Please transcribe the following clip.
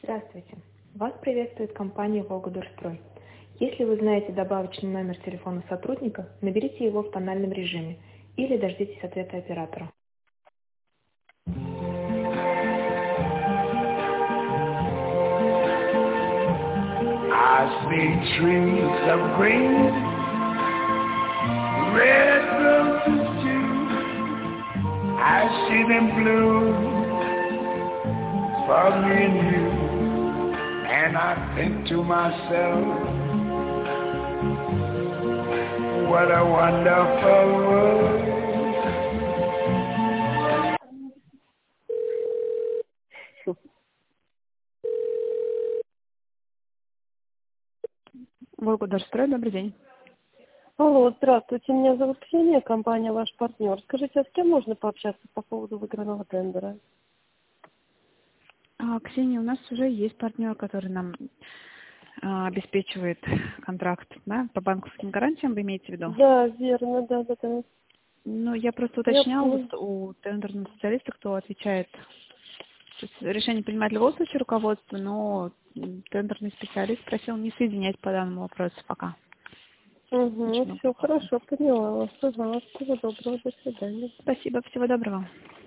Здравствуйте. Вас приветствует компания «Волгодорстрой». Если вы знаете добавочный номер телефона сотрудника, наберите его в тональном режиме или дождитесь ответа оператора. I see trees of green, red roses too. I see them blue for me and you. And I think to myself, what a wonderful world. Волгодорстрой, добрый день. Алло, здравствуйте, меня зовут Ксения, компания «Ваш партнер». Скажите, а с кем можно пообщаться по поводу выигранного тендера? Ксения, у нас уже есть партнер, который нам обеспечивает контракт, да, по банковским гарантиям, вы имеете в виду? Да, верно, да. Ну, я просто уточняла у тендерного специалиста, кто отвечает. То есть решение принимает в любом случае руководство, но тендерный специалист просил не соединять по данному вопросу пока. Угу, все хорошо, поняла вас. Ага, всего доброго, до свидания. Спасибо, всего доброго.